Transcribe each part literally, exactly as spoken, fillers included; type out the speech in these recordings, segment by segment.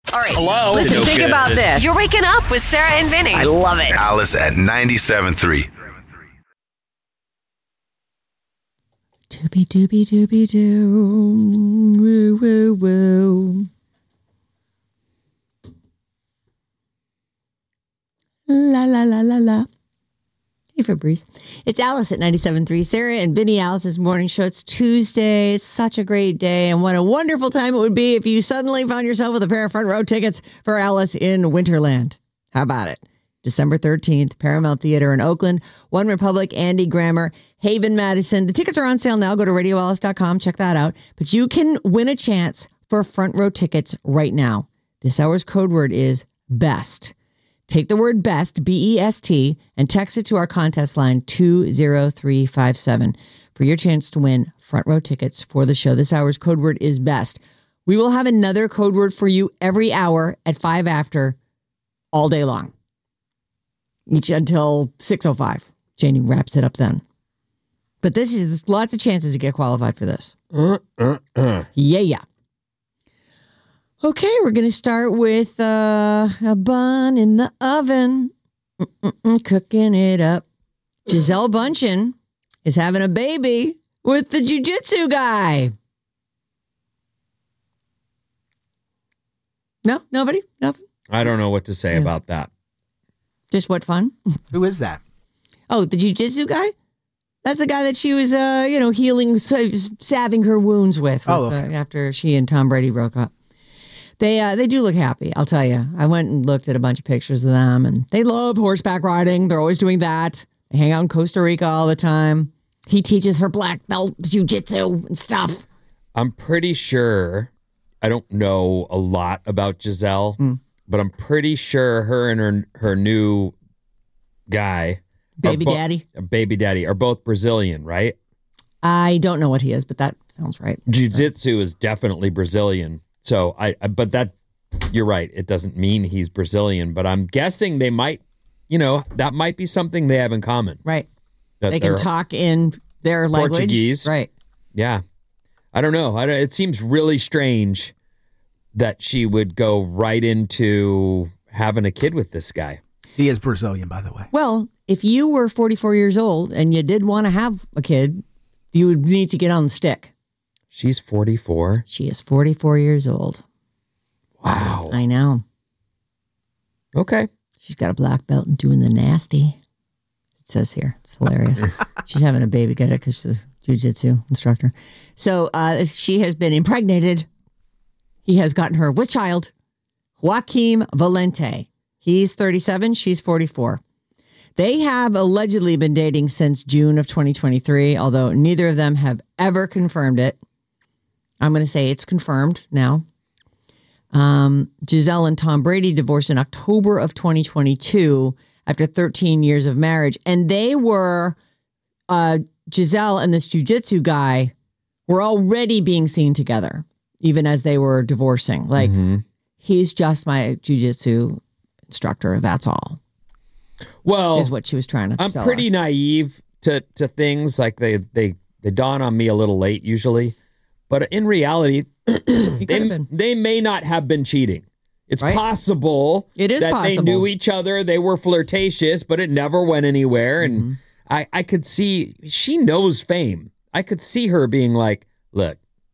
All right. Hello? Listen, No think good. about this. You're waking up with Sarah and Vinny. I love it. Alice at ninety-seven point three. Doobie doobie doobie doo. Woo woo woo. La la la la la. Hey, Fabrice. It's Alice at ninety-seven point three. Sarah and Vinny, Alice's morning show. It's Tuesday. It's such a great day. And what a wonderful time it would be if you suddenly found yourself with a pair of front row tickets for Alice in Winterland. How about it? December thirteenth, Paramount Theater in Oakland, One Republic, Andy Grammer, Haven, Madison. The tickets are on sale now. Go to radio alice dot com. Check that out. But you can win a chance for front row tickets right now. This hour's code word is BEST. Take the word BEST, B E S T, and text it to our contest line two zero three five seven for your chance to win front row tickets for the show. This hour's code word is BEST. We will have another code word for you every hour at five after all day long. Each until six oh five. Janie wraps it up then. But this is lots of chances to get qualified for this. Uh, uh, uh. Yeah, yeah. Okay, we're going to start with uh, a bun in the oven. Mm-mm-mm, cooking it up. Gisele Bündchen is having a baby with the jiu-jitsu guy. No? Nobody? Nothing? I don't know what to say Yeah. about that. Just what fun? Who is that? Oh, the jiu-jitsu guy? That's the guy that she was, uh, you know, healing, salving her wounds with, with Oh, okay. uh, after she and Tom Brady broke up. They uh, they do look happy, I'll tell you. I went and looked at a bunch of pictures of them, and they love horseback riding. They're always doing that. They hang out in Costa Rica all the time. He teaches her black belt jiu-jitsu and stuff. I'm pretty sure, I don't know a lot about Gisele, Mm. but I'm pretty sure her and her, her new guy, are Baby bo- daddy? baby daddy, are both Brazilian, right? I don't know what he is, but that sounds right. Jiu-jitsu is definitely Brazilian. So I, I, but that, you're right. It doesn't mean he's Brazilian, but I'm guessing they might, you know, that might be something they have in common. Right. That They can they're talk in their language. Portuguese. Right. Yeah. I don't know. I don't, it seems really strange that she would go right into having a kid with this guy. He is Brazilian, by the way. Well, if you were forty-four years old and you did want to have a kid, you would need to get on the stick. She's forty-four. She is forty-four years old. Wow. I know. Okay. She's got a black belt and doing the nasty. It says here. It's hilarious. She's having a baby. Get it? Because she's a jiu-jitsu instructor. So uh, she has been impregnated. He has gotten her with child. Joaquim Valente. He's thirty-seven. She's forty-four. They have allegedly been dating since June of twenty twenty-three, although neither of them have ever confirmed it. I'm going to say it's confirmed now. Um, Gisele and Tom Brady divorced in October of twenty twenty-two after thirteen years of marriage. And they were, uh, Gisele and this jiu-jitsu guy were already being seen together, even as they were divorcing. Like, Mm-hmm. he's just my jiu-jitsu instructor. That's all. Well, Is what she was trying to I'm tell pretty us. naive to, to things like they, they, they dawn on me a little late usually, but in reality, He could have they, been. they may not have been cheating. It's Right. possible It is that possible. they knew each other. They were flirtatious, but it never went anywhere. And Mm-hmm. I, I could see, she knows fame. I could see her being like, look,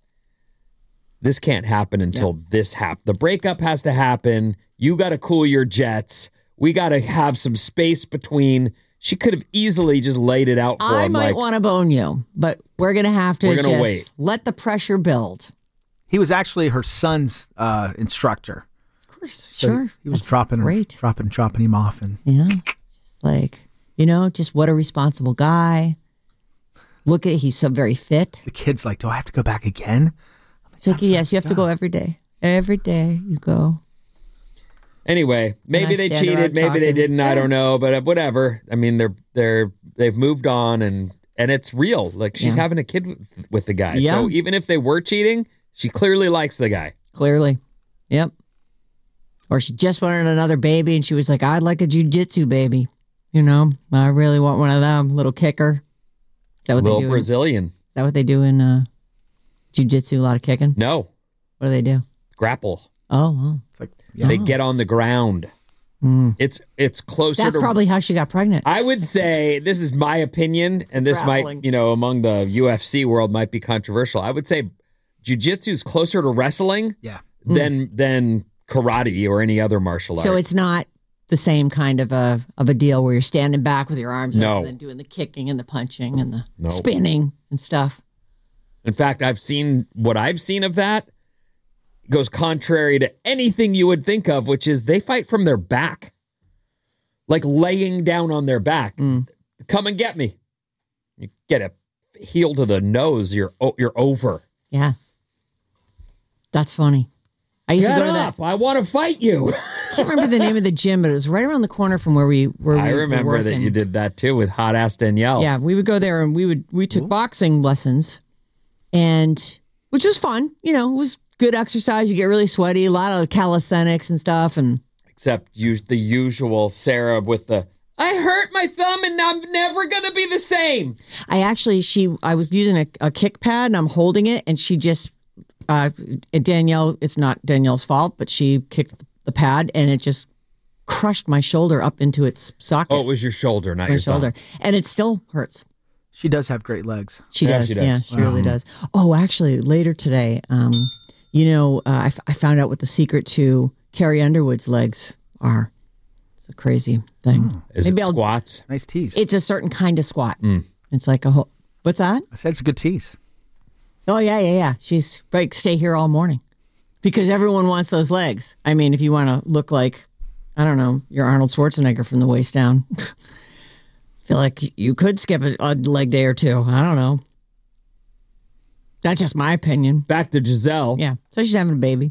this can't happen until this happens. The breakup has to happen. You got to cool your jets. We got to have some space between. She could have easily just laid it out for I him. might like, want to bone you, but we're going to have to We're gonna just wait. let the pressure build. He was actually her son's uh, instructor. Of course, So sure. He was That's dropping, her, great. dropping, dropping him off, and Yeah. Just like, you know, just what a responsible guy. Look at, he's so very fit. the kid's like, "Do I have to go back again?" It's like, yes, you have to go every day. Every day you go. Anyway, maybe I they stand cheated, around maybe they talking? didn't. I don't know, but uh, whatever. I mean, they're they're they've moved on, and and it's real. Like she's Yeah. having a kid with, with the guy. Yeah. So even if they were cheating, she clearly likes the guy. Clearly. Yep. Or she just wanted another baby and she was like, I'd like a jiu-jitsu baby. You know, I really want one of them. Little kicker. Is that what Little they do? in- Brazilian. is that what they do in uh, jiu-jitsu? A lot of kicking? No, What do they do? grapple. Oh, oh. It's like Yeah. They get on the ground. Mm. It's it's closer That's to probably how she got pregnant. I would say, this is my opinion, and this Grappling. might, you know, among the U F C world might be controversial. I would say jiu-jitsu is closer to wrestling Yeah. than than karate or any other martial art. So it's not the same kind of a of a deal where you're standing back with your arms No. up and then doing the kicking and the punching and the Nope. spinning and stuff. In fact, I've seen what I've seen of that goes contrary to anything you would think of, which is they fight from their back. Like laying down on their back. Mm. Come and get me. You get a heel to the nose, you're o- you're over. Yeah. That's funny. I used Get to go to up. that. I want to fight you. I can't remember the name of the gym, but it was right around the corner from where we where I we remember were that working. you did that too with hot ass Danielle. Yeah, we would go there and we would we took boxing lessons, and which was fun. You know, it was good exercise. You get really sweaty, a lot of calisthenics and stuff, and Except use the usual Sarah with the, I hurt my thumb and I'm never going to be the same. I actually she I was using a, a kick pad and I'm holding it, and she just uh, Danielle. It's not Danielle's fault, but she kicked the pad and it just crushed my shoulder up into its socket. Oh, it was your shoulder, not my your shoulder, thumb. and it still hurts. She does have great legs. She Yeah, does. she does. Yeah, she really does. Oh, actually, later today, um, you know, uh, I, f- I found out what the secret to Carrie Underwood's legs are. It's a crazy thing. Is Maybe it I'll- squats? Nice tease. It's a certain kind of squat. It's like a whole. What's that? I said it's a good tease. Oh yeah, yeah, yeah. She's like, stay here all morning because everyone wants those legs. I mean, if you want to look like, I don't know, you're Arnold Schwarzenegger from the waist down. Feel like you could skip a, a leg day or two. I don't know. That's just my opinion. Back to Giselle. Yeah. So she's having a baby.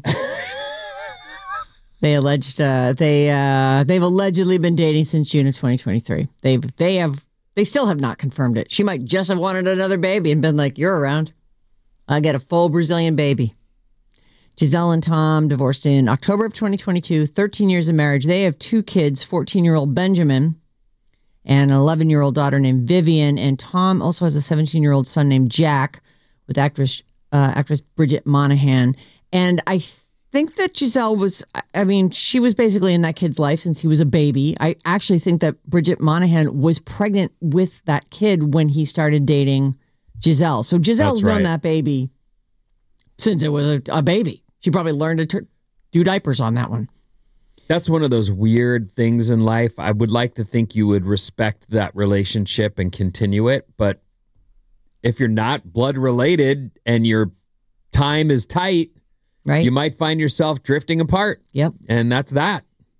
They alleged uh, they uh, they've allegedly been dating since June of twenty twenty-three. They've they have they still have not confirmed it. She might just have wanted another baby and been like, "You're around. I'll get a full Brazilian baby." Giselle and Tom divorced in October of twenty twenty-two. thirteen years of marriage. They have two kids: fourteen-year-old Benjamin and an eleven-year-old daughter named Vivian. And Tom also has a seventeen-year-old son named Jack with actress uh, actress Bridget Monahan. And I think that Giselle was, I mean, she was basically in that kid's life since he was a baby. I actually think that Bridget Monahan was pregnant with that kid when he started dating Giselle. So Giselle's That's known right. that baby since it was a, a baby. She probably learned to tur- do diapers on that one. That's one of those weird things in life. I would like to think you would respect that relationship and continue it. But if you're not blood related and your time is tight, Right? you might find yourself drifting apart. Yep. And that's that.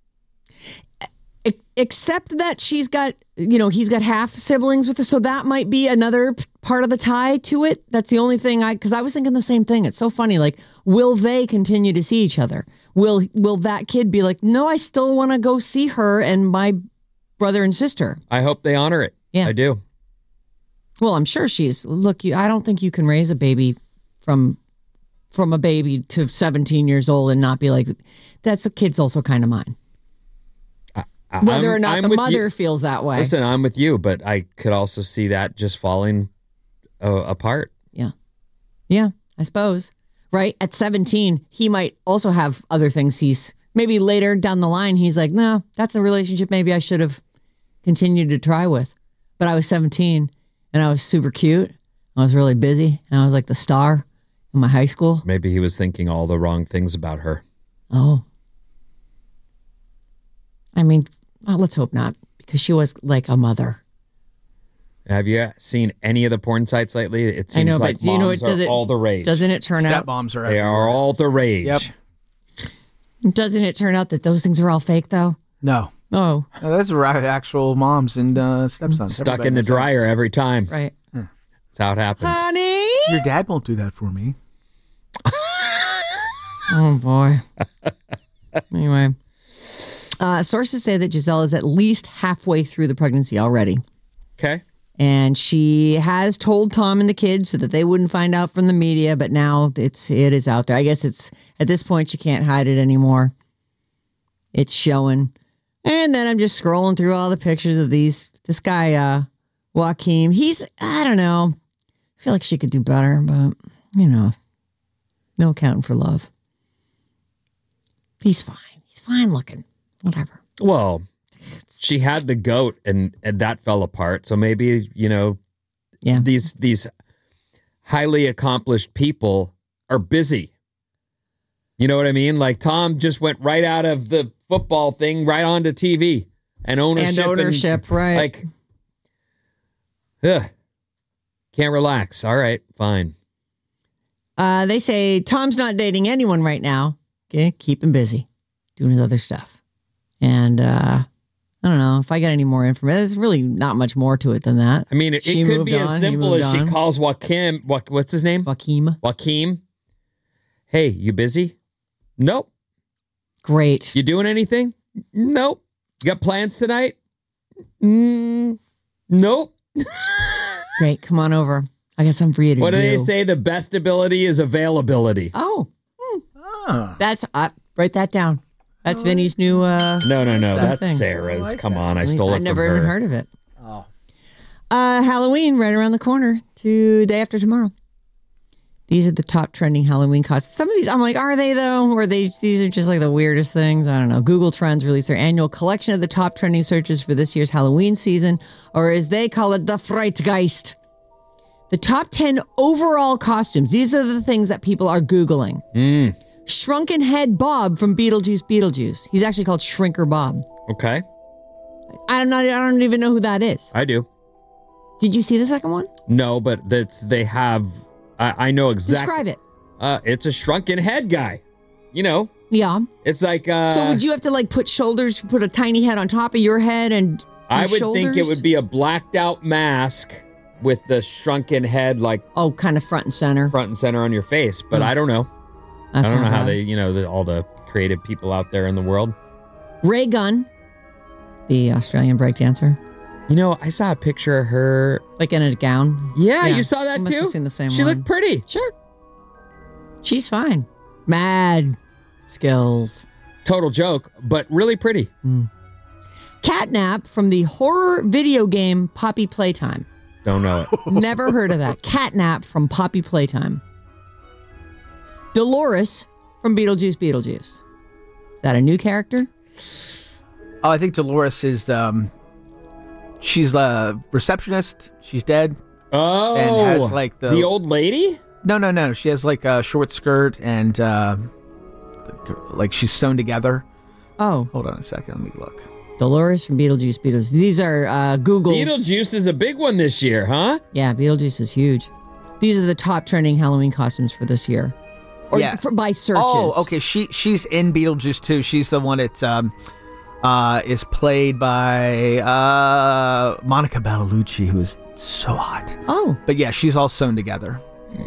E- Except that she's got, you know, he's got half siblings with her. So that might be another p- part of the tie to it. That's the only thing I, because I was thinking the same thing. It's so funny. Like, will they continue to see each other? Will, will that kid be like, no, I still want to go see her and my brother and sister? I hope they honor it. Yeah. I do. Well, I'm sure she's, look, you, I don't think you can raise a baby from, from a baby to seventeen years old and not be like, that's a kid's also kind of mine. I- Whether I'm- or not I'm the with mother you. feels that way. Listen, I'm with you, but I could also see that just falling uh, apart. Yeah. Yeah, I suppose. Right? At seventeen, he might also have other things he's maybe later down the line, he's like, no, that's a relationship maybe I should have continued to try with. But I was seventeen and I was super cute. I was really busy and I was like the star in my high school. Maybe he was thinking all the wrong things about her. Oh. I mean, well, let's hope not, because she was like a mother. Have you seen any of the porn sites lately? It seems I know, like but do you know moms what does are it all the rage. Doesn't it turn out Stepmoms are They everywhere. are all the rage. Yep. doesn't it turn out that those things are all fake though? No. Oh, No, those are actual moms and uh, stepsons. Stuck Everybody in the knows that. dryer every time. right. That's how it happens. Honey. Your dad won't do that for me. Oh boy. Anyway, uh, sources say that Giselle is at least halfway through the pregnancy already, Okay. and she has told Tom and the kids so that they wouldn't find out from the media. But now it's it is out there. I guess it's at this point she can't hide it anymore. It's showing, and then I'm just scrolling through all the pictures of these. This guy, uh, Joaquin. He's I don't know. I feel like she could do better, but you know, no accounting for love. He's fine. He's He's fine looking. Whatever. Well, she had the goat and, and that fell apart. So maybe, you know, Yeah. these these highly accomplished people are busy. You know what I mean? Like Tom just went right out of the football thing right onto T V and ownership. And ownership, right. Like, ugh, can't relax. All right, fine. Uh, they say Tom's not dating anyone right now. Okay, keep him busy doing his other stuff. And uh, I don't know if I get any more information. There's really not much more to it than that. I mean, it, She it could moved be on, as he simple moved as she on. calls Joaquin. What, what's his name? Joaquin. Joaquin. Hey, you busy? Nope. Great. You doing anything? Nope. You got plans tonight? Mm, nope. Great. Come on over. I got something for you to What do. do they say? The best ability is availability. Oh, Oh. that's uh, write that down. That's Vinny's new. Uh, No, no, no. That's That's thing. Sarah's. like Come that. on. I at least stole it I'd from never her. even heard of it. Oh. Uh, Halloween right around the corner to day after tomorrow. These are the top trending Halloween costumes. Some of these, I'm like, are they though? Or they? These are just like the weirdest things. I don't know. Google Trends released their annual collection of the top trending searches for this year's Halloween season, or as they call it, the Frightgeist. The top ten overall costumes. These are the things that people are Googling. Mm. Shrunken Head Bob from Beetlejuice Beetlejuice. He's actually called Shrinker Bob. Okay. I'm not. I don't even know who that is. I do. Did you see the second one? No, but that's they have. I, I know exactly. Describe it. Uh, it's a shrunken head guy. You know, Yeah. it's like. Uh, So would you have to like put shoulders, put a tiny head on top of your head and do I would shoulders? think it would be a blacked out mask with the shrunken head like Oh, kind of front and center. front and center on your face, but I don't know. That's I don't know not how bad. they, you know, the, all the creative people out there in the world. Ray Gunn, the Australian breakdancer, You know, I saw a picture of her. like in a gown. Yeah, Yeah, you saw I that must too? have seen the same she one. looked pretty. Sure. She's fine. Mad skills. Total joke, but really pretty. Catnap from the horror video game Poppy Playtime. Don't know it. Never heard of that. Catnap from Poppy Playtime. Dolores from Beetlejuice Beetlejuice. Is that a new character? Oh, I think Dolores is. Um, she's a receptionist. She's dead. Oh, And has, like, the- old lady? No, no, no. She has like a short skirt and uh, like she's sewn together. Oh, Hold on a second. Let me look. Dolores from Beetlejuice Beetlejuice. These are uh, Google's. Beetlejuice is a big one this year, huh? Yeah, Beetlejuice is huge. These are the top trending Halloween costumes for this year. Or Yeah. for, by searches. Oh, okay. She she's in Beetlejuice too. She's the one that um, uh, is played by uh, Monica Bellucci, who is so hot. Oh, But yeah, she's all sewn together.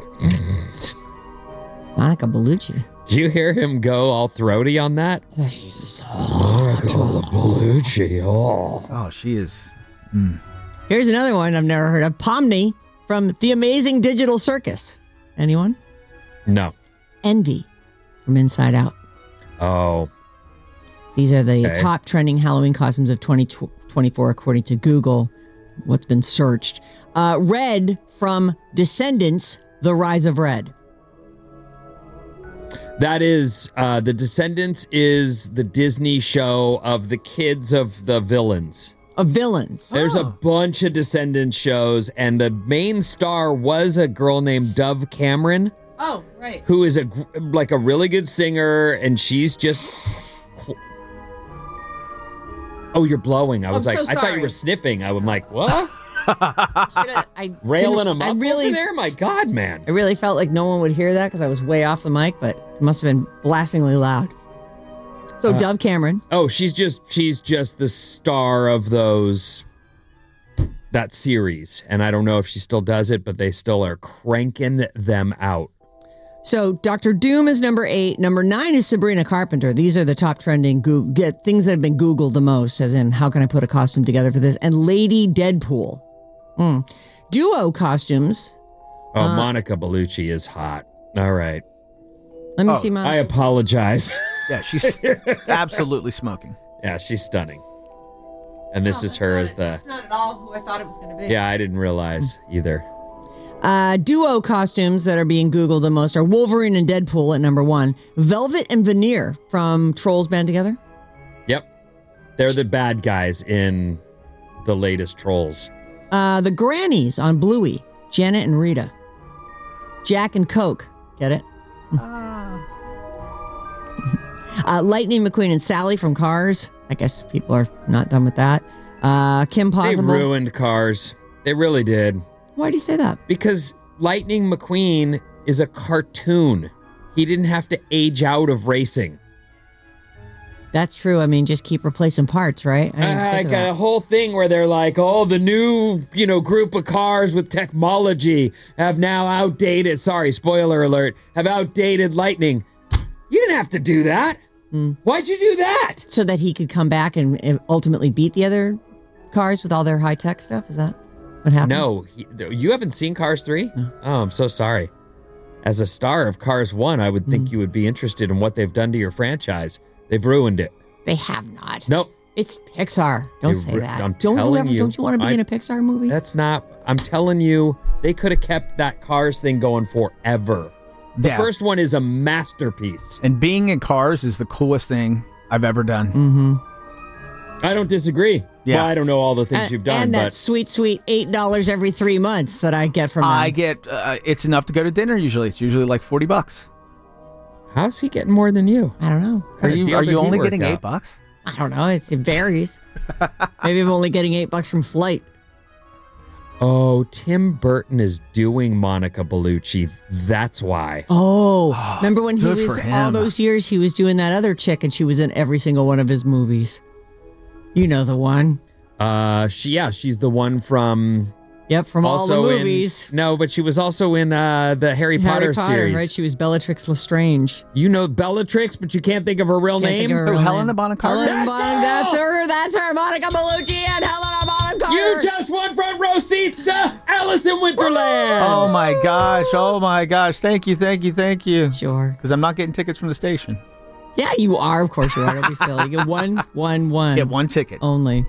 Monica Bellucci. Did you hear him go all throaty on that? Monica Bellucci. Oh. Oh, she is. Here's another one I've never heard of. Pomni from The Amazing Digital Circus. Anyone? No. Envy from Inside Out. Oh. These are the Okay. top trending Halloween costumes of twenty twenty-four, according to Google, what's been searched. Uh, Red from Descendants, The Rise of Red. That is, uh, The Descendants is the Disney show of the kids of the villains. Of villains. There's a Oh. bunch of Descendants shows, and the main star was a girl named Dove Cameron, Oh, right. who is a gr- like a really good singer, and she's just. Oh, you're blowing. I was I'm like, so I thought you sorry. were sniffing. I was like, what? I Railing didn't- them up I really, over there? My God, man. I really felt like no one would hear that because I was way off the mic, but it must have been blastingly loud. So Uh, Dove Cameron. Oh, she's just she's just the star of those that series, and I don't know if she still does it, but they still are cranking them out. So Doctor Doom is number eight. Number nine is Sabrina Carpenter. These are the top trending Goo- get things that have been Googled the most, as in how can I put a costume together for this? And Lady Deadpool. Mm. Duo costumes. Oh, Uh, Monica Bellucci is hot. All right, Let me Oh, see I my. apologize. Yeah, she's absolutely smoking. Yeah, she's stunning, and this is her as the. Not at all who I thought it was going to be. Yeah, I didn't realize either. Uh, duo costumes that are being Googled the most are Wolverine and Deadpool at number one. Velvet and Veneer from Trolls Band Together. Yep. They're the bad guys in the latest Trolls. Uh, the Grannies on Bluey. Janet and Rita. Jack and Coke. Get it? uh, Lightning McQueen and Sally from Cars. I guess people are not done with that. Uh, Kim Possible. They ruined Cars. They really did. Why do you say that? Because Lightning McQueen is a cartoon. He didn't have to age out of racing. That's true. I mean, just keep replacing parts, right? I, I, I got a whole thing where they're like, oh, the new, you know, group of cars with technology have now outdated, sorry, spoiler alert, have outdated Lightning. You didn't have to do that. Mm. Why'd you do that? So that he could come back and, and ultimately beat the other cars with all their high-tech stuff? Is that what happened? No. He, you haven't seen Cars three? No. Oh, I'm so sorry. As a star of Cars one, I would think mm. you would be interested in what they've done to your franchise. They've ruined it. They have not. Nope. It's Pixar. Don't They say ru- that. I'm don't you telling ever? you, Don't you want to be I- in a Pixar movie? That's not, I'm telling you, they could have kept that Cars thing going forever. The Yeah. first one is a masterpiece. And being in Cars is the coolest thing I've ever done. Mm-hmm. I don't disagree. Yeah. Well, I don't know all the things And, you've done, and that but sweet, sweet eight dollars every three months that I get from them. I get, uh, it's enough to go to dinner usually. It's usually like forty bucks. how's he getting more than you? I don't know. What kind Are of you, deal are did you he only work getting out? eight bucks? I don't know. It's, it varies. Maybe I'm only getting eight bucks from flight. Oh, Tim Burton is doing Monica Bellucci. That's why. Oh, remember when he good was for all him. those years he was doing that other chick and she was in every single one of his movies. You know the one. Uh, she yeah, she's the one from Yep, from also all the in- movies. no, but she was also in uh the Harry, Harry Potter, Potter, series. right? She was Bellatrix Lestrange. You know Bellatrix, but you can't think of her real Can't name. think of her Who, real Helena name. Bonham Carter? Helena Bonham, that's her. That's her. Monica Bellucci and Helena Bonham Carter. You just won front row seats to Alice in Wonderland. Oh my gosh. Oh my gosh. Thank you. Thank you. Thank you. Sure. Because I'm not getting tickets from the station. Yeah, you are. Of course you are. Don't be silly. You get one, one, one. Get one ticket. Only.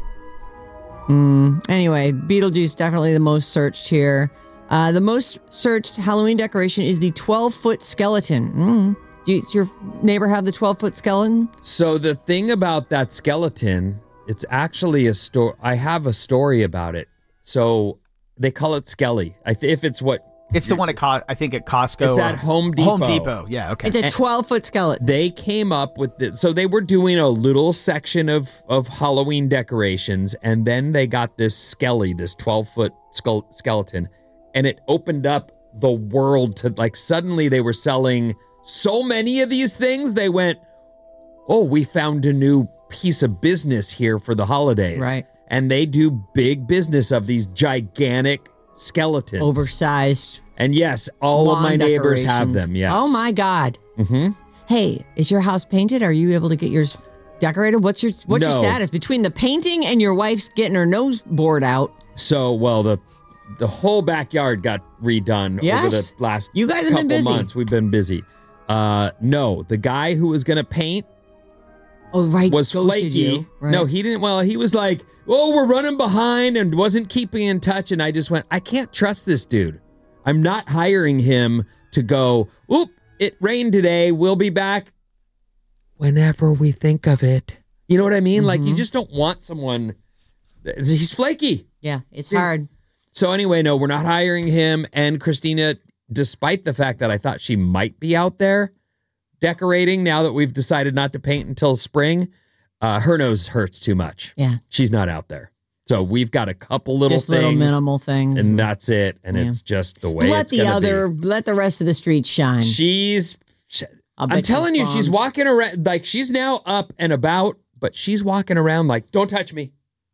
Mm. Anyway, Beetlejuice definitely the most searched here. Uh, the most searched Halloween decoration is the twelve-foot skeleton. Mm. Do you, does your neighbor have the twelve-foot skeleton? So the thing about that skeleton, it's actually a story. I have a story about it. So they call it Skelly. I th- if it's what It's the one at Co- I think at Costco. It's or- at Home Depot. Home Depot. Yeah. Okay. It's a twelve-foot skeleton. they came up with this. So they were doing a little section of of Halloween decorations, and then they got this Skelly, this twelve-foot skull- skeleton, and it opened up the world to like suddenly they were selling so many of these things. They went, oh, we found a new piece of business here for the holidays. Right. And they do big business of these gigantic skeletons. Oversized. And yes, all of lawn my neighbors have decorations. them, yes. Oh my God. Mm-hmm. Hey, is your house painted? Are you able to get yours decorated? What's your what's No. your status between the painting and your wife's getting her nose bored out? So, well, the the whole backyard got redone over Yes. the last You guys have couple been busy. months. We've been busy. Uh, no, the guy who was going to paint Oh, right. was ghosted flaky. You, right? No, he didn't. Well, he was like, oh, we're running behind and wasn't keeping in touch. And I just went, I can't trust this dude. I'm not hiring him to go, oop, it rained today. We'll be back whenever we think of it. You know what I mean? Mm-hmm. Like, you just don't want someone. He's flaky. Yeah, it's hard. So anyway, no, we're not hiring him. And Christina, despite the fact that I thought she might be out there decorating now that we've decided not to paint until spring, uh, her nose hurts too much. Yeah. She's not out there. So we've got a couple little Just things. little minimal things. And that's it. And Yeah. it's just the way let it's the gonna other, be. let the rest of the street shine. She's, she- I'll bet I'm telling you, she's she's bummed. walking around, like she's now up and about, but she's walking around like, don't touch me.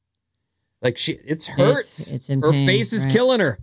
Like she, it hurts. It's- it's in her pain, face is right. killing her.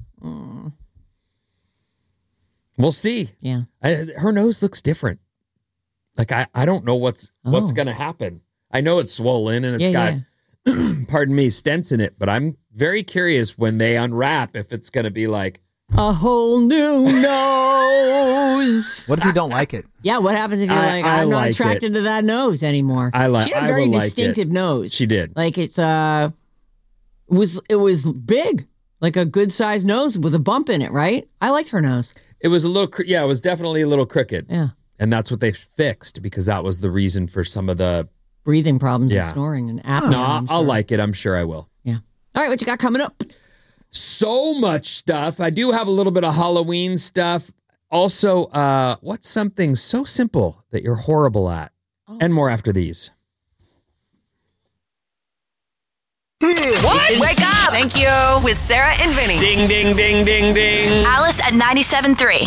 We'll see. Yeah. I, her nose looks different. Like I, I don't know what's what's Oh. gonna happen. I know it's swollen and it's Yeah, got, pardon me, stents in it. But I'm very curious when they unwrap if it's gonna be like, A whole new nose. What if you don't like it? Yeah, what happens if you're I- like, I I'm not like attracted to that nose anymore? I like- She had a I very will like it. distinctive nose. she did. Like it's uh, it was it was big. Like a good sized nose with a bump in it, right? I liked her nose. It was a little, cr- yeah, it was definitely a little crooked. Yeah. And that's what they fixed because that was the reason for some of the breathing problems Yeah. and snoring and apnea. No, I'm I'll sure. like it. I'm sure I will. Yeah. All right, what you got coming up? So much stuff. I do have a little bit of Halloween stuff. Also, uh, what's something so simple that you're horrible at? Oh. And more after these. What? Wake up! Thank you. With Sarah and Vinny. Ding, ding, ding, ding, ding. Alice at ninety-seven point three.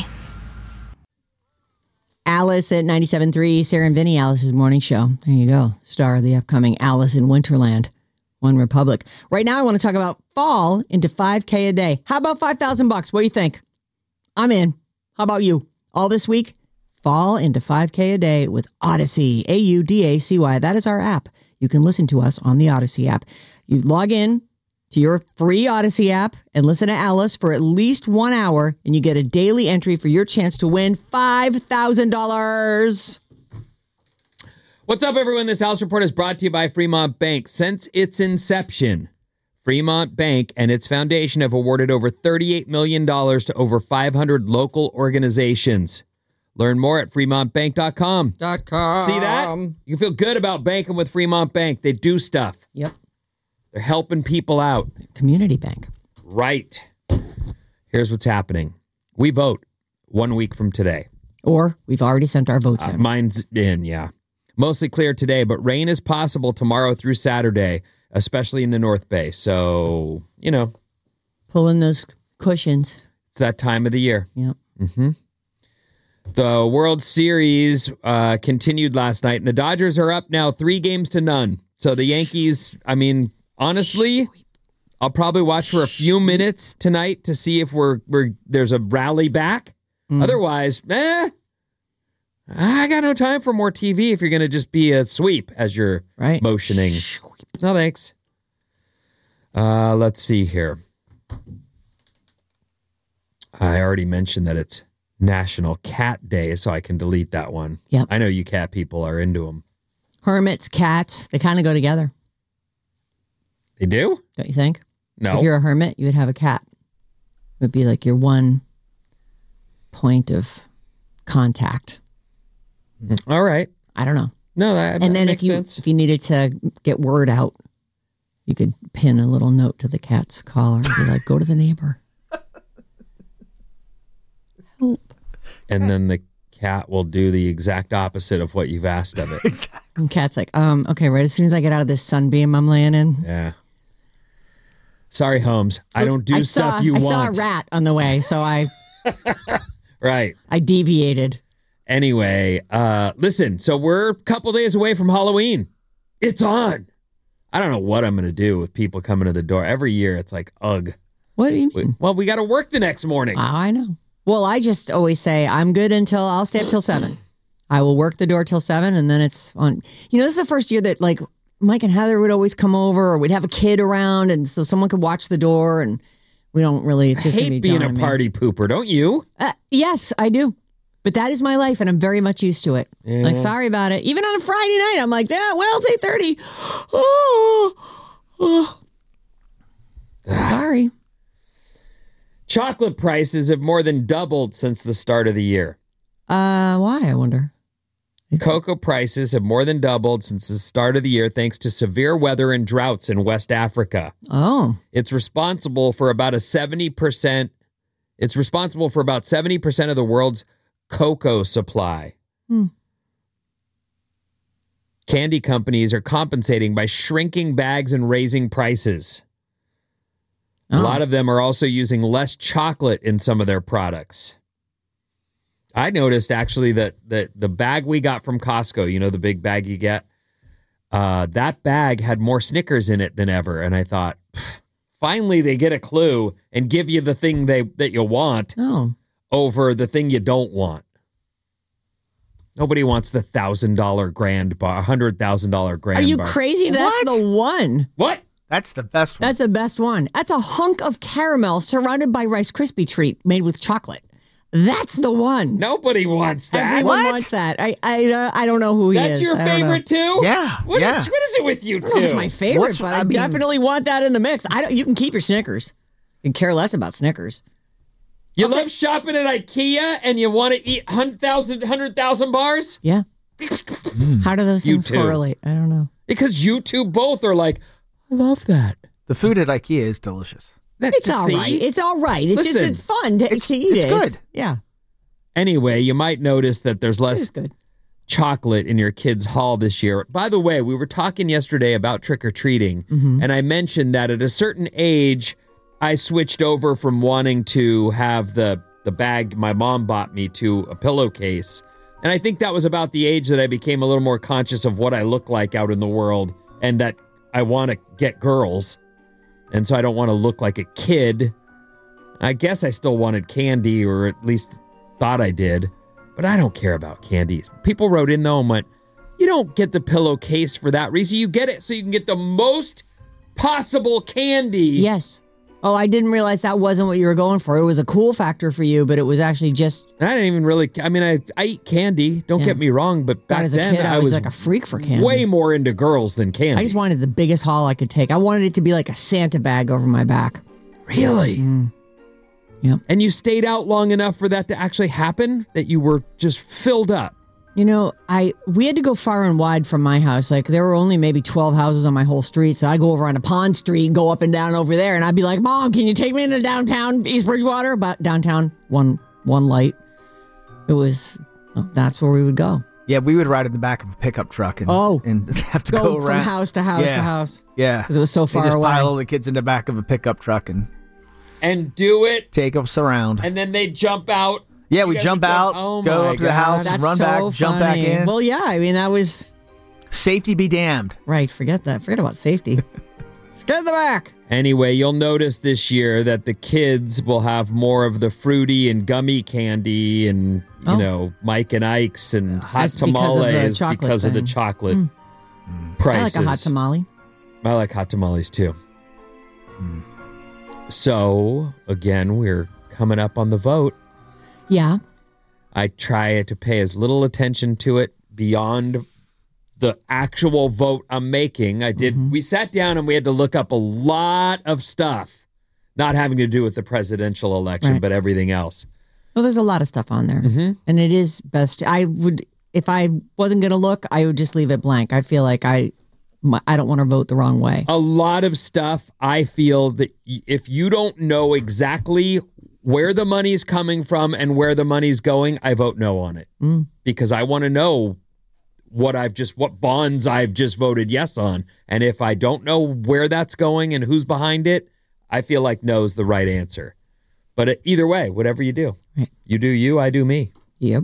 Alice at ninety-seven point three, Sarah and Vinny, Alice's morning show. There you go. Star of the upcoming Alice in Winterland, One Republic. Right now, I want to talk about fall into five K a day. How about five thousand bucks? What do you think? I'm in. How about you? All this week, fall into five K a day with Odyssey, A U D A C Y. That is our app. You can listen to us on the Odyssey app. You log in to your free Odyssey app and listen to Alice for at least one hour, and you get a daily entry for your chance to win five thousand dollars. What's up, everyone? This Alice Report is brought to you by Fremont Bank. Since its inception, Fremont Bank and its foundation have awarded over thirty-eight million dollars to over five hundred local organizations. Learn more at fremont bank dot com. Dot com. See that? You can feel good about banking with Fremont Bank. They do stuff. Yep. They're helping people out. Community Bank. Right. Here's what's happening. We vote one week from today. Or we've already sent our votes Uh, in. mine's in, yeah. Mostly clear today, but rain is possible tomorrow through Saturday, especially in the North Bay. So, you know, Pulling those cushions. it's that time of the year. Yep. The World Series uh, continued last night, and the Dodgers are up now three games to none. So the Yankees, I mean, honestly, I'll probably watch for a few minutes tonight to see if we're, we're there's a rally back. Otherwise, eh, I got no time for more T V if you're going to just be a sweep as you're Right. motioning. No, thanks. Uh, let's see here. I already mentioned that it's National Cat Day, so I can delete that one. Yep. I know you cat people are into them. Hermits, cats, they kind of go together, They do? don't you think? No. If you're a hermit, you would have a cat. It would be like your one point of contact. All right. I don't know. No, that, And that then makes if you sense. if you needed to get word out, you could pin a little note to the cat's collar and be like, go to the neighbor. Help. And then the cat will do the exact opposite of what you've asked of it. And cat's like, um, okay, right as soon as I get out of this sunbeam I'm laying in. Yeah. Sorry, Holmes. I don't do I stuff saw, you I want. saw a rat on the way, so I Right. I deviated. Anyway, uh, listen, so we're a couple days away from Halloween. It's on. I don't know what I'm going to do with people coming to the door. Every year it's like, ugh. What do you mean? Well, we got to work the next morning. Oh, I know. Well, I just always say I'm good until I'll stay up till seven. I will work the door till seven, and then it's on. You know, this is the first year that like Mike and Heather would always come over, or we'd have a kid around, and so someone could watch the door, and we don't really. It's I just gonna be hate being John a and me. party pooper, don't you? Uh, yes, I do. But that is my life, and I'm very much used to it. Like, sorry about it. Even on a Friday night, I'm like, yeah, well, it's eight thirty. Oh, oh. Sorry. Chocolate prices have more than doubled since the start of the year. Uh, why, I wonder? Cocoa prices have more than doubled since the start of the year thanks to severe weather and droughts in West Africa. Oh, It's responsible for about a seventy percent. It's responsible for about seventy percent of the world's cocoa supply. Hmm. Candy companies are compensating by shrinking bags and raising prices. A Oh. lot of them are also using less chocolate in some of their products. I noticed actually that the, the bag we got from Costco, you know, the big bag you get, uh, that bag had more Snickers in it than ever. And I thought, finally they get a clue and give you the thing they that you want oh. over the thing you don't want. Nobody wants the one thousand dollars grand bar, one hundred thousand dollars grand Are you bar. crazy? That's What? the one. What? That's the best one. That's the best one. That's a hunk of caramel surrounded by Rice Krispie treat made with chocolate. That's the one. Nobody wants that. Everyone What? wants that. I I uh, I don't know who he That's is. your I don't know. favorite too? Yeah, What yeah. is- what is it with you I don't know if it's two? my favorite, What's- but I, I mean- definitely want that in the mix. I don't. You can keep your Snickers. Could care less about Snickers. You love shopping at IKEA and you want to eat one hundred thousand one hundred thousand bars? Yeah. How do those You things too. correlate? I don't know. Because you two both are like, I love that. The food at IKEA is delicious. That- It's all see? right. It's all right. It's Listen, just it's fun to, it's- to eat it's it. good. Yeah. Anyway, you might notice that there's It less is good. chocolate in your kids' haul this year. By the way, we were talking yesterday about trick-or-treating, Mm-hmm. and I mentioned that at a certain age, I switched over from wanting to have the, the bag my mom bought me to a pillowcase. And I think that was about the age that I became a little more conscious of what I look like out in the world and that I want to get girls. And so I don't want to look like a kid. I guess I still wanted candy, or at least thought I did. But I don't care about candies. People wrote in though and went, you don't get the pillowcase for that reason. You get it so you can get the most possible candy. Yes. Oh, I didn't realize that wasn't what you were going for. It was a cool factor for you, but it was actually just. And I didn't even really, I mean, I, I eat candy. Don't Yeah. get me wrong, but God, back as a then kid, I, I was, was like a freak for candy. way more into girls than candy. I just wanted the biggest haul I could take. I wanted it to be like a Santa bag over my back. Really? Mm. Yep. And you stayed out long enough for that to actually happen, that you were just filled up. You know, I we had to go far and wide from my house. Like there were only maybe twelve houses on my whole street. So I'd go over on a Pond Street, go up and down over there, and I'd be like, Mom, can you take me into downtown East Bridgewater? But downtown, one one light. It was well, that's where we would go. Yeah, we would ride in the back of a pickup truck and, Oh. and have to Go, go, from around. house to house Yeah. to house. Yeah. Because it was so They far just away. pile all the kids in the back of a pickup truck and And do it, take us around. and then they jump out. yeah, You we guys jump would out, Oh go my up to the God. house, That's run so back, funny. jump back in. Well, yeah, I mean, that was Safety be damned. right. Forget that. Forget about safety. Just get in the back. Anyway, you'll notice this year that the kids will have more of the fruity and gummy candy and, you Oh. know, Mike and Ike's and hot That's because of the tamales chocolate because of the thing. chocolate Mm. prices. I like a hot tamale. I like hot tamales too. So, again, we're coming up on the vote. Yeah. I try to pay as little attention to it beyond the actual vote I'm making. I did. Mm-hmm. We sat down and we had to look up a lot of stuff, not having to do with the presidential election, Right. but everything else. Well, there's a lot of stuff on there. Mm-hmm. And it is best. I would, if I wasn't going to look, I would just leave it blank. I feel like I, my, I don't want to vote the wrong way. A lot of stuff, I feel that y- if you don't know exactly where the money's coming from and where the money's going, I vote no on it. Mm. Because I want to know what I've just, what bonds I've just voted yes on. And if I don't know where that's going and who's behind it, I feel like no's the right answer. But it, either way, whatever you do, Right. you do you, I do me. Yep.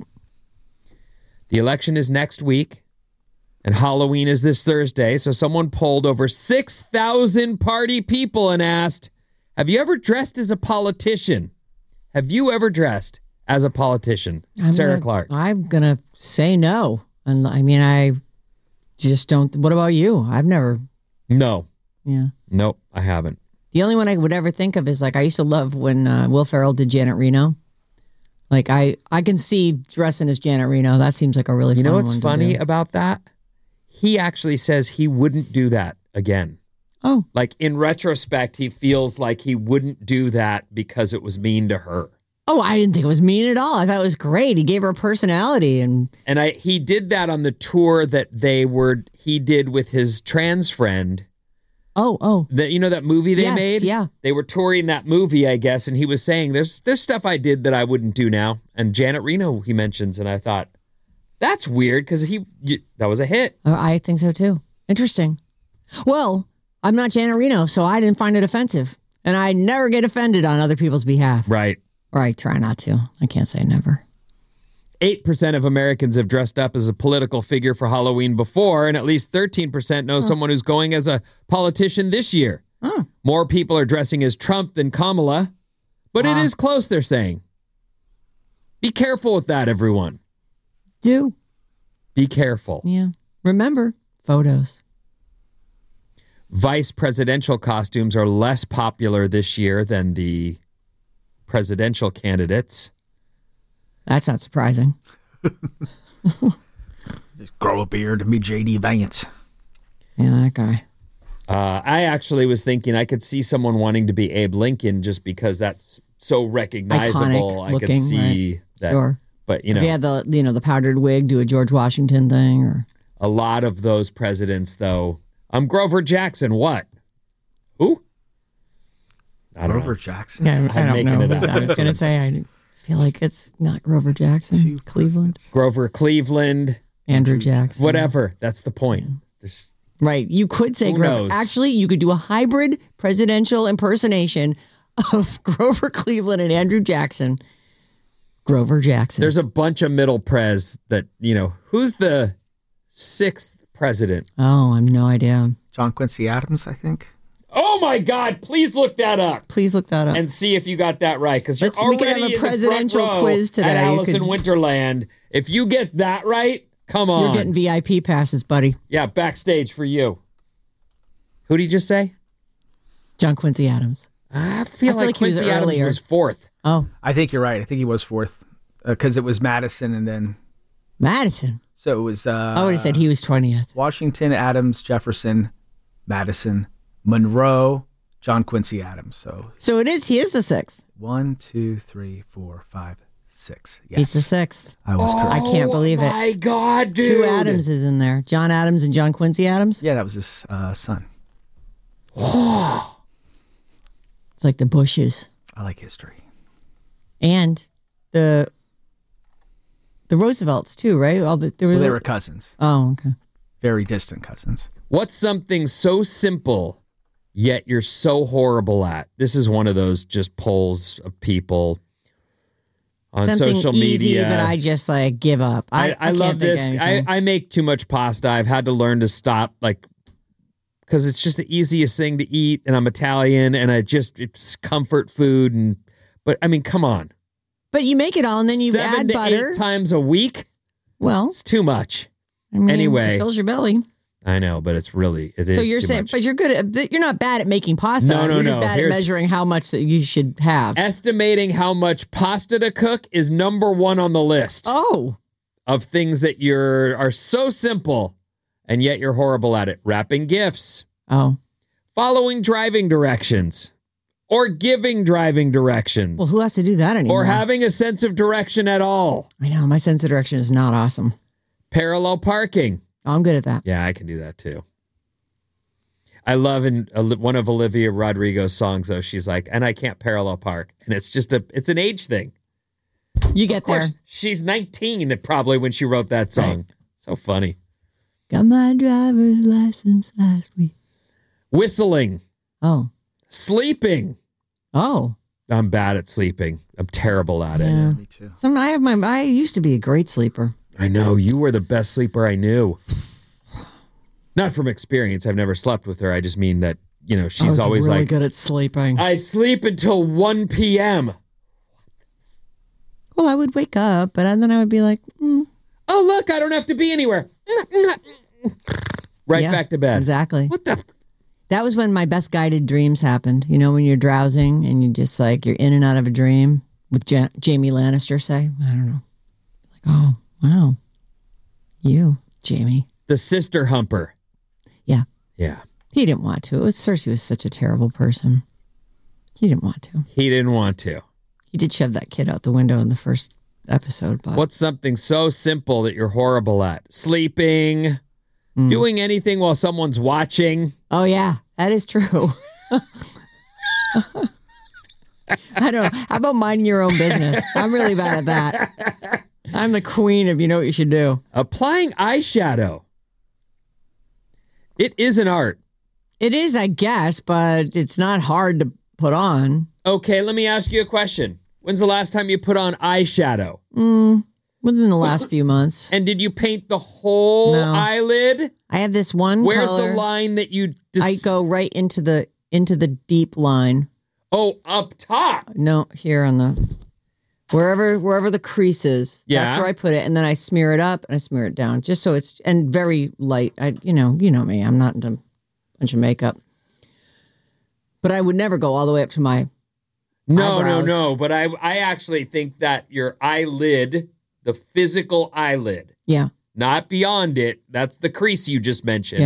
The election is next week and Halloween is this Thursday. So someone polled over six thousand party people and asked, have you ever dressed as a politician? Have you ever dressed as a politician? I'm Sarah gonna- Clark. I'm going to say no. And I mean, I just don't. What about you? I've never, No, yeah. nope, I haven't. The only one I would ever think of is like, I used to love when uh, Will Ferrell did Janet Reno. Like, I, I can see dressing as Janet Reno. That seems like a really You fun know what's one to funny do. about that? He actually says he wouldn't do that again. Oh, Like in retrospect, he feels like he wouldn't do that because it was mean to her. oh, I didn't think it was mean at all. I thought it was great. He gave her a personality. And And I he did that on the tour that they were he did with his trans friend. oh, oh, That you know that movie they Yes, made? yeah. They were touring that movie, I guess, and he was saying there's there's stuff I did that I wouldn't do now. And Janet Reno he mentions, and I thought that's weird because he you, that was a hit. I think so too. Interesting. Well, I'm not Janet Reno, so I didn't find it offensive. And I never get offended on other people's behalf. Right. Or I try not to. I can't say never. eight percent of Americans have dressed up as a political figure for Halloween before, and at least thirteen percent know someone who's going as a politician this year. Oh. More people are dressing as Trump than Kamala, but it Wow. is close, they're saying. Be careful with that, everyone. Do. Be careful. Yeah. Remember, photos. Vice presidential costumes are less popular this year than the presidential candidates. That's not surprising. Just grow a beard and be J D Vance. Yeah, that guy. Uh, I actually was thinking I could see someone wanting to be Abe Lincoln just because that's so recognizable. Iconic I could looking, see right. that. Sure. But, you know, If you had the, you know, the powdered wig, do a George Washington thing, or a lot of those presidents, though. I'm Grover Jackson. What? Who? I don't Grover know. Jackson. yeah, I I'm don't making know. it up. I was going to say, I feel like it's not Grover Jackson, Two Cleveland, Grover Cleveland, Andrew Jackson. whatever. That's the point. There's, Right. You could say Who Grover. knows? Actually, you could do a hybrid presidential impersonation of Grover Cleveland and Andrew Jackson. Grover Jackson. there's a bunch of middle pres that, you know, who's the sixth president? oh, I have no idea. John Quincy Adams, I think. Oh, my God. Please look that up. Please look that up. And see if you got that right, because you're Let's- we already could have a in the front presidential row quiz today. at You Alice in could- Winterland. If you get that right, come on. You're getting V I P passes, buddy. yeah, backstage for you. Who did you just say? John Quincy Adams. I feel, I feel like, like he was Quincy Adams earlier. was fourth. Oh, I think you're right. I think he was fourth because it was Madison and then Madison. so it was. Uh, I would have said he was twentieth. Washington, Adams, Jefferson, Madison, Monroe, John Quincy Adams. So So it is. He is the sixth. one, two, three, four, five, six. Yes, He's the sixth. I was correct. I can't believe Oh, it. my God, dude. Two Adams is in there. John Adams and John Quincy Adams. Yeah, that was his uh, son. It's like the Bushes I like history. and the the Roosevelts too, right? All the there were, Well, they were cousins, oh, okay. very distant cousins. What's something so simple, yet you're so horrible at? This is one of those just polls of people on Something social easy, media. but I just like give up. I, I, I, love can't think this. of I, anything. I make too much pasta. I've had to learn to stop, like, because it's just the easiest thing to eat, and I'm Italian, and I just it's comfort food. And but I mean, come on, but you make it all, and then you seven add to butter. eight times a week. Well, It's too much. I mean, Anyway. it fills your belly. I know, but it's really it is. So you're too saying, much. but you're good at. You're not bad at making pasta. No, no, you're just no. bad Here's- at measuring how much that you should have. Estimating how much pasta to cook is number one on the list Oh, of things that you're are so simple, and yet you're horrible at it. Wrapping gifts, oh. following driving directions, or giving driving directions, Well, who has to do that anymore? or having a sense of direction at all. I know my sense of direction is not awesome. Parallel parking. Oh, I'm good at that. Yeah, I can do that too. I love in uh, one of Olivia Rodrigo's songs, though. She's like, and I can't parallel park. And it's just a, it's an age thing. You get Of course, there. she's nineteen probably when she wrote that song. So funny. Got my driver's license last week. Whistling, Oh, sleeping. oh. I'm bad at sleeping. I'm terrible at it. Yeah. Me too. Some I have my. I used to be a great sleeper. I know. You were the best sleeper I knew. Not from experience. I've never slept with her. I just mean that, you know, I she's was always really like, good at sleeping. I sleep until one p.m. well, I would wake up, but then I would be like, mm, Oh, look, I don't have to be anywhere. Right yeah, back to bed. Exactly. What the? F- That was when my best guided dreams happened. You know, when you're drowsing and you just like you're in and out of a dream with ja- Jamie Lannister. Say, I don't know. Like, oh wow, you, Jamie. the sister humper. Yeah, Yeah. he didn't want to. It was Cersei was such a terrible person. He didn't want to. He didn't want to. He did shove that kid out the window in the first episode. But What's something so simple that you're horrible at? Sleeping, Mm. doing anything while someone's watching. oh yeah, that is true. I don't know. How about minding your own business? I'm really bad at that. I'm the queen of you know what you should do. Applying eyeshadow. It is an art. It is, I guess, but it's not hard to put on. Okay, let me ask you a question. When's the last time you put on eyeshadow? Mm, within the last few months. And did you paint the whole No. eyelid? I have this one Where's color. the line that you dis- I go right into the into the deep line. Oh, up top. No, here on the wherever wherever the crease is. Yeah. That's where I put it, and then I smear it up and I smear it down, just so it's and very light. I you know you know me. I'm not into a bunch of makeup, but I would never go all the way up to my. No, Eyebrows. no, no. But I, I actually think that your eyelid, the physical eyelid, Yeah, not beyond it, that's the crease you just mentioned. Yeah.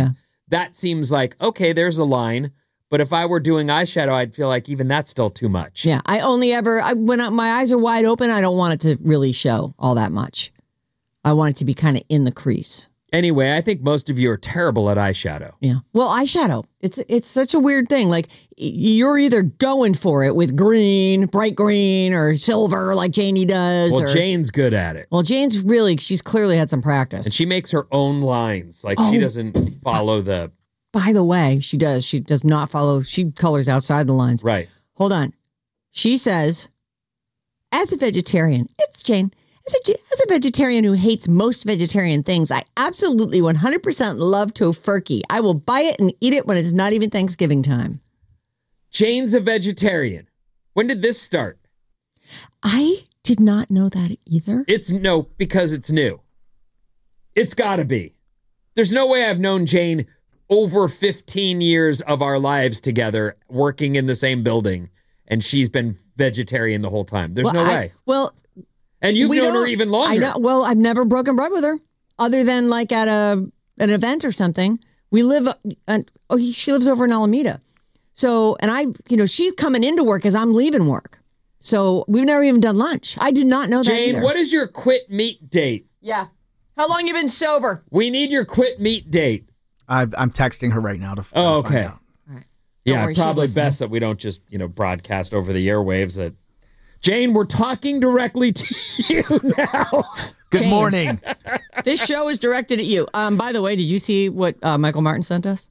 that seems like, okay, there's a line. But if I were doing eyeshadow, I'd feel like even that's still too much. Yeah, I only ever, I, when I, my eyes are wide open, I don't want it to really show all that much. I want it to be kind of in the crease. Anyway, I think most of you are terrible at eyeshadow. Yeah. Well, eyeshadow, it's it's such a weird thing. Like, you're either going for it with green, bright green, or silver like Janie does. Well, or, Jane's good at it. Well, Jane's really, she's clearly had some practice. And she makes her own lines. Like, Oh. she doesn't follow the... By the way, she does. She does not follow, she colors outside the lines. Right. Hold on. She says, as a vegetarian, it's Jane. As a, as a vegetarian who hates most vegetarian things, I absolutely one hundred percent love tofurkey. I will buy it and eat it when it's not even Thanksgiving time. Jane's a vegetarian. When did this start? I did not know that either. It's no, because it's new. It's got to be. There's no way I've known Jane over fifteen years of our lives together working in the same building, and she's been vegetarian the whole time. There's well, no I, way. Well, And you've we known her don't- even longer. I know. Well, I've never broken bread with her, other than like at a an event or something. We live. Uh, oh, he, she lives over in Alameda. So, and I, you know, she's coming into work as I'm leaving work. So we've never even done lunch. I did not know that Jane, either. what is your quit meat date? Yeah. How long you been sober? We need your quit meat date. I've, I'm texting her right now to. Oh, to find okay. out. Yeah, worry, she's probably listening. best that we don't just, you know, broadcast over the airwaves that, Jane, we're talking directly to you now. Good Jane. morning. This show is directed at you. Um, by the way, did you see what uh, Michael Martin sent us?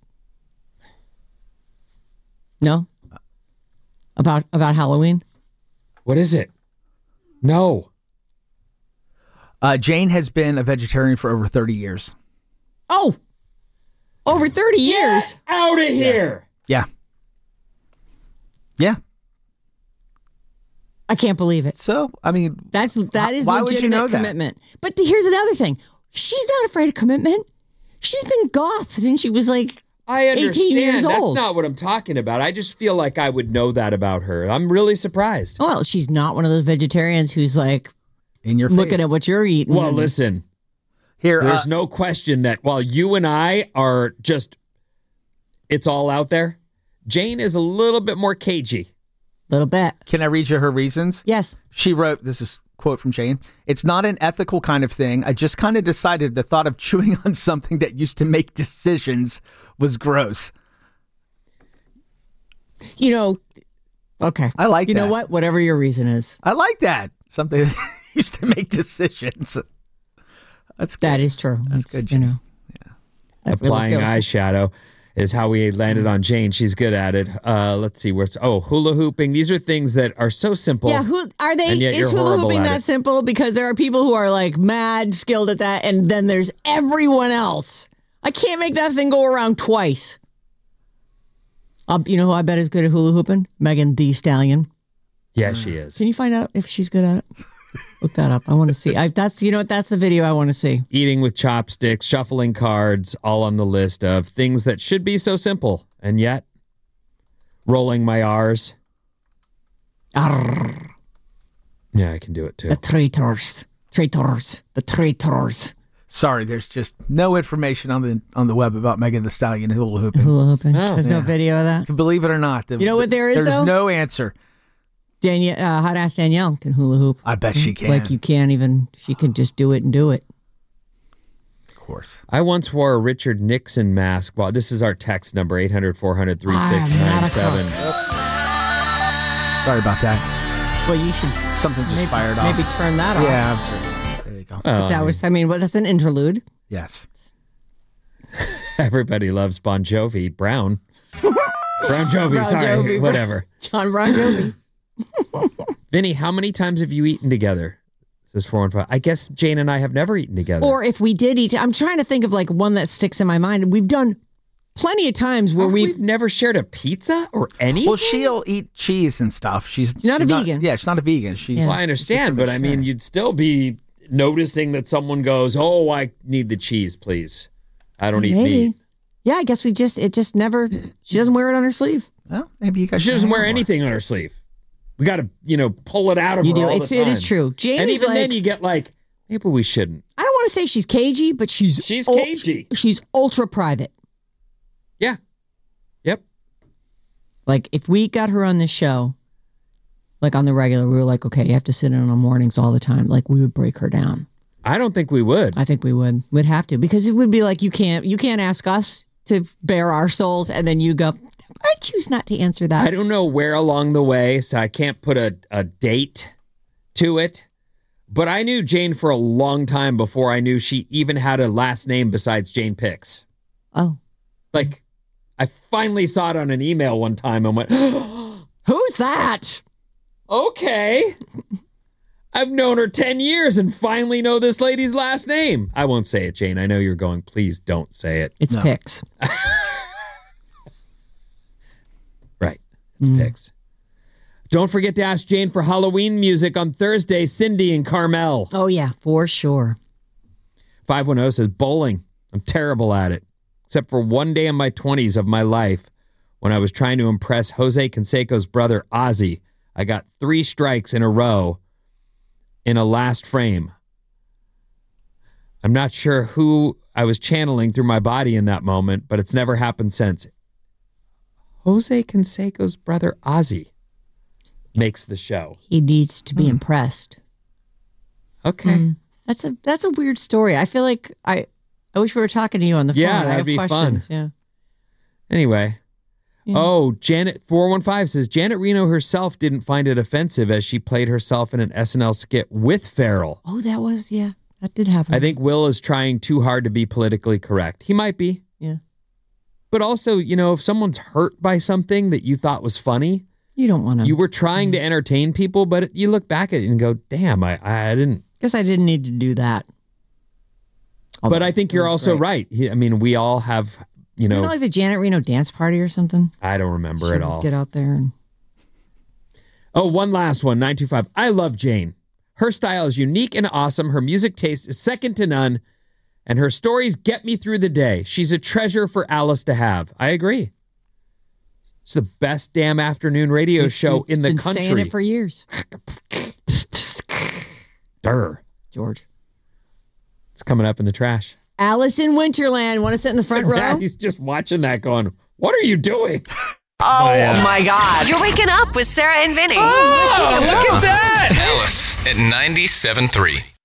No? About about Halloween? What is it? No. Uh, Jane has been a vegetarian for over thirty years. Oh, over thirty years. Out of here. Yeah. Yeah. I can't believe it. So, I mean, That's that is Why would you legitimate know that? commitment. But the, here's another thing. She's not afraid of commitment. She's been goth since she was like I understand. eighteen years That's old. not what I'm talking about. I just feel like I would know that about her. I'm really surprised. Well, she's not one of those vegetarians who's like in your looking face. at what you're eating. Well, and- listen, Here, uh, there's no question that while you and I are just, it's all out there, Jane is a little bit more cagey. little bit. can I read you her reasons? Yes. She wrote, this is a quote from Jane, "It's not an ethical kind of thing. I just kind of decided the thought of chewing on something that used to make decisions was gross." You know, okay. I like You know that. what? Whatever your reason is. I like that. Something that used to make decisions. That's good. That is true. That's It's, good, You Jane. know, that really Applying feels- eyeshadow is how we landed on Jane. She's good at it. Uh, let's see. Where's oh hula hooping? These are things that are so simple. Yeah, who are they? and yet Is you're hula horrible hooping at that it. simple? Because there are people who are like mad skilled at that, and then there's everyone else. I can't make that thing go around twice. Uh, you know who I bet is good at hula hooping? Megan Thee Stallion. Yeah, she is. Can you find out if she's good at it? Look that up. I want to see. I, that's you know what? That's the video I want to see. Eating with chopsticks, shuffling cards, all on the list of things that should be so simple, and yet rolling my R's. Arrgh, Yeah, I can do it too. the traitors, traitors, the traitors. Sorry, there's just no information on the on the web about Megan Thee Stallion hula hooping. Hula hooping. Oh, There's no video of that. Believe it or not, the, You know what there is, There's though? no answer. Danielle, uh, hot ass Danielle can hula hoop. I bet she can. Like you can't even. She can just do it and do it. Of course. I once wore a Richard Nixon mask. Well, this is our text number, eight hundred, four hundred, three six nine seven. Sorry about that. Well, you should Something just maybe, fired off. maybe turn that off. Yeah, I'm sure. There you go. Well, That was. I mean, well, that's an interlude. Yes. everybody loves Bon Jovi. Brown. Brown Jovi, Brown sorry. Jovi. Whatever. John Bon Jovi. Vinny, how many times have you eaten together? Says four one five. I guess Jane and I have never eaten together. Or if we did eat, I'm trying to think of like one that sticks in my mind. We've done plenty of times where Have we've. we've never shared a pizza or anything? Well, she'll eat cheese and stuff. She's not a she's vegan. yeah, she's not a vegan. She's Well, I understand, but I mean, you'd still be noticing that someone goes, "Oh, I need the cheese, please. I don't eat Maybe. meat." Yeah, I guess we just. It just never. She doesn't wear it on her sleeve. well, maybe you guys. She can doesn't hang wear out more. anything on her sleeve. We got to, you know, pull it out of You her do. all It's. the It time. is true. Jane And is even like. then, you get like, maybe we shouldn't. I don't want to say she's cagey, but she's She's ul- cagey. She's ultra private. Yeah. Yep. Like, if we got her on this show, like on the regular, we were like, okay, you have to sit in on mornings all the time. Like, we would break her down. I don't think we would. I think we would. We'd have to, because it would be like, you can't, you can't ask us to bare our souls, and then you go, I choose not to answer that. I don't know where along the way, so I can't put a, a date to it. But I knew Jane for a long time before I knew she even had a last name besides Jane Pix. Oh. Like, I finally saw it on an email one time and went, who's that? Okay. I've known her ten years and finally know this lady's last name. I won't say it, Jane. I know you're going, please don't say it. It's No. Pix. Right. It's Mm. Pix. Don't forget to ask Jane for Halloween music on Thursday, Cindy and Carmel. Oh, yeah, for sure. five one zero says, bowling. I'm terrible at it. Except for one day in my twenties of my life when I was trying to impress Jose Canseco's brother, Ozzy. I got three strikes in a row in a last frame. I'm not sure who I was channeling through my body in that moment, but it's never happened since. Jose Canseco's brother, Ozzy, makes the show. He needs to be Hmm. impressed. Okay. Mm. That's a that's a weird story. I feel like I I wish we were talking to you on the phone. Yeah, I that'd have be fun. questions. Yeah. Anyway. Yeah. Oh, Janet four one five says Janet Reno herself didn't find it offensive as she played herself in an S N L skit with Farrell. Oh, that was, yeah, that did happen. I think Will is trying too hard to be politically correct. He might be. Yeah. But also, you know, if someone's hurt by something that you thought was funny, You don't want to. you were trying to entertain people, but you look back at it and go, damn, I, I didn't. Guess I didn't need to do that. But I think it you're was also great. right. He- I mean, we all have, you Isn't know, it like the Janet Reno dance party or something? I don't remember She it would all. Get out there and Oh, one last one, nine two five. I love Jane. Her style is unique and awesome. Her music taste is second to none. And her stories get me through the day. She's a treasure for Alice to have. I agree. It's the best damn afternoon radio show You've in the been country. saying it for years. Durr. George. It's coming up in the trash. Alice in Winterland. Want to sit in the front row? He's just watching that going, what are you doing? Oh, yeah. my God. You're waking up with Sarah and Vinny. Alice at ninety-seven point three.